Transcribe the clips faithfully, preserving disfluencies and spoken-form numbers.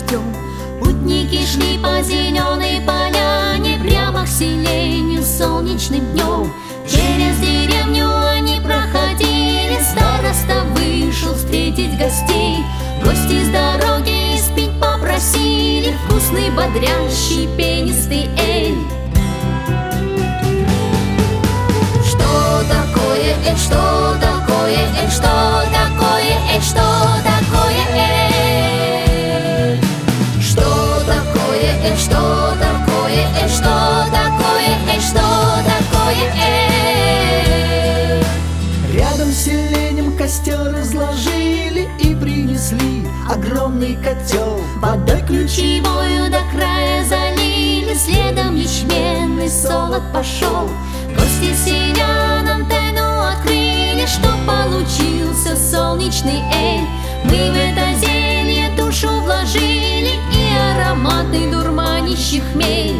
дождем. Путники шли по зеленой поляне прямо к селению солнечным днем. Через деревню они проходили, староста вышел встретить гостей. Гости с дороги испить попросили вкусный, бодрящий, пенистый эль. Что такое эль, что такое эль, что такое эль, что такое эль? Что такое эль, что такое эль, что такое эль, что такое эль? Рядом с селением костер разложили и принесли огромный котел. Водой ключевою до края залили, следом ячменный солод пошел. Гости селянам тайну открыли, что получился солнечный эль. Мы в это зелье душу вложили и ароматный дурманящий хмель.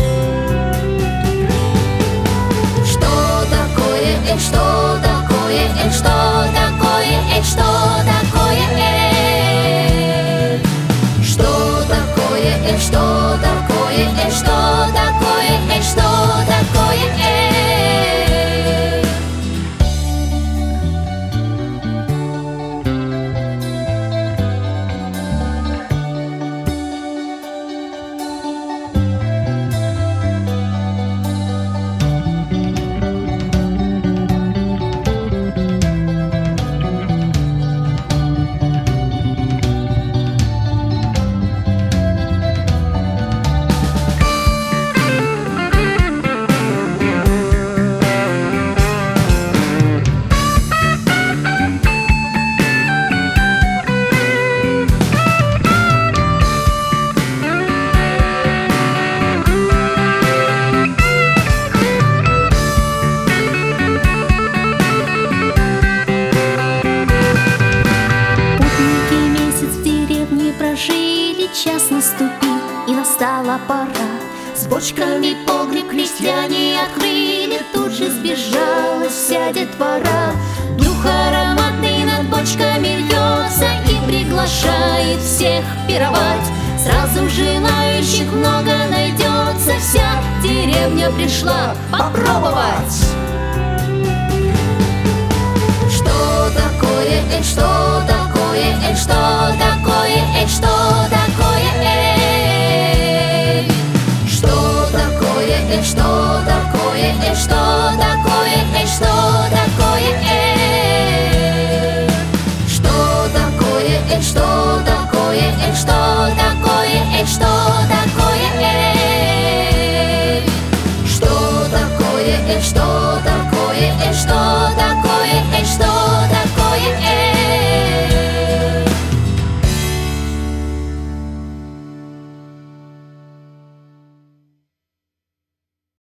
Что такое эль, что такое эль, что такое эль, что такое эль? Что такое эль, что такое эль, что такое эль, что такое эль? Час наступил, и настала пора. С бочками погреб крестьяне открыли, тут же сбежалась вся детвора. Дух ароматный над бочками льется и приглашает всех пировать. Сразу желающих много найдется, вся деревня пришла попробовать. Что такое эль, что такое эль, что такое эль, что такое эль? Что такое эль, что такое эль, что такое эль, что такое эль? Что такое эль, что такое эль, что такое эль, что такое эль? Что такое эль, что такое эль, что такое